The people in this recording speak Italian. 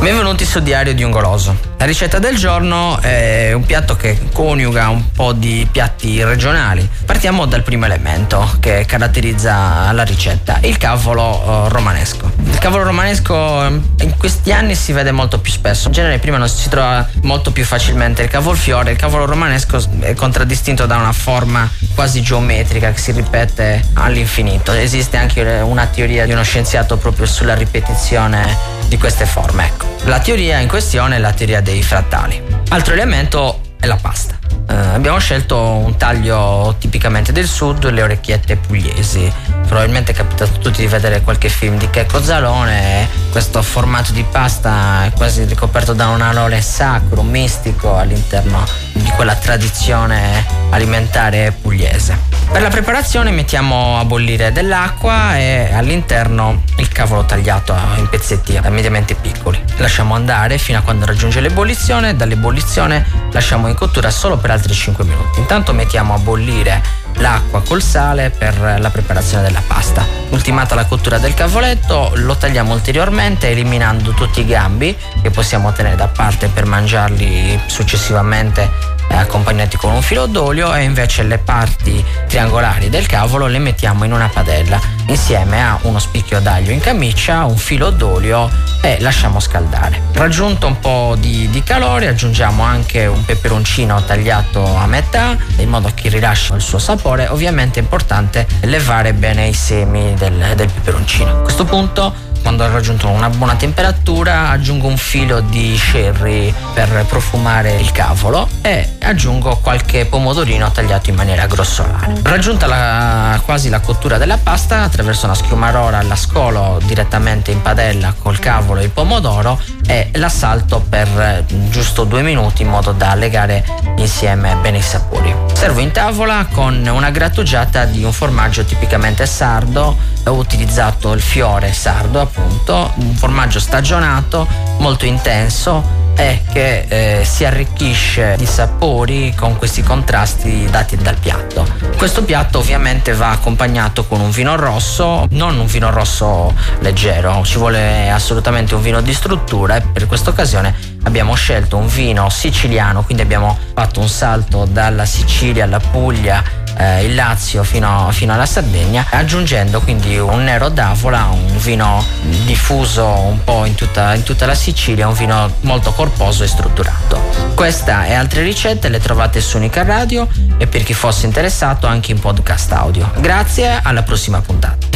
Benvenuti su Diario di un Goloso. La ricetta del giorno è un piatto che coniuga un po' di piatti regionali. Partiamo dal primo elemento che caratterizza la ricetta, il cavolo romanesco. Il cavolo romanesco in questi anni si vede molto più spesso. In genere prima non si trova molto più facilmente il cavolfiore. Il cavolo romanesco è contraddistinto da una forma quasi geometrica che si ripete all'infinito. Esiste anche una teoria di uno scienziato proprio sulla ripetizione di queste forme. Ecco, la teoria in questione è la teoria dei frattali. Altro elemento è la pasta. Abbiamo scelto un taglio tipicamente del sud, le orecchiette pugliesi. Probabilmente è capitato a tutti di vedere qualche film di Checco Zalone. Questo formato di pasta è quasi ricoperto da un alone sacro, mistico all'interno di quella tradizione alimentare pugliese. Per la preparazione mettiamo a bollire dell'acqua e all'interno il cavolo tagliato in pezzetti mediamente piccoli. Lasciamo andare fino a quando raggiunge l'ebollizione. Dall'ebollizione lasciamo in cottura solo per altri 5 minuti. Intanto mettiamo a bollire l'acqua col sale per la preparazione della pasta. Ultimata la cottura del cavoletto, lo tagliamo ulteriormente eliminando tutti i gambi che possiamo tenere da parte per mangiarli successivamente accompagnati con un filo d'olio, e invece le parti triangolari del cavolo le mettiamo in una padella insieme a uno spicchio d'aglio in camiccia, un filo d'olio, e lasciamo scaldare. Raggiunto un po' di calore, aggiungiamo anche un peperoncino tagliato a metà in modo che rilasci il suo sapore. Ovviamente è importante levare bene i semi del peperoncino. A questo punto, quando ho raggiunto una buona temperatura, aggiungo un filo di sherry per profumare il cavolo e aggiungo qualche pomodorino tagliato in maniera grossolane. Raggiunta quasi la cottura della pasta, attraverso una schiumarora la scolo direttamente in padella col cavolo e il pomodoro e la salto per giusto 2 minuti in modo da legare insieme bene i sapori. Servo in tavola con una grattugiata di un formaggio tipicamente sardo. Ho utilizzato il fiore sardo, appunto, un formaggio stagionato molto intenso e che si arricchisce di sapori con questi contrasti dati dal piatto. Questo piatto ovviamente va accompagnato con un vino rosso, non un vino rosso leggero, ci vuole assolutamente un vino di struttura, e per questa occasione abbiamo scelto un vino siciliano, quindi abbiamo fatto un salto dalla Sicilia alla Puglia, il Lazio fino alla Sardegna, aggiungendo quindi un Nero d'Avola, un vino diffuso un po' in tutta la Sicilia, un vino molto corposo e strutturato. Questa e altre ricette le trovate su Unica Radio e, per chi fosse interessato, anche in podcast audio. Grazie, alla prossima puntata.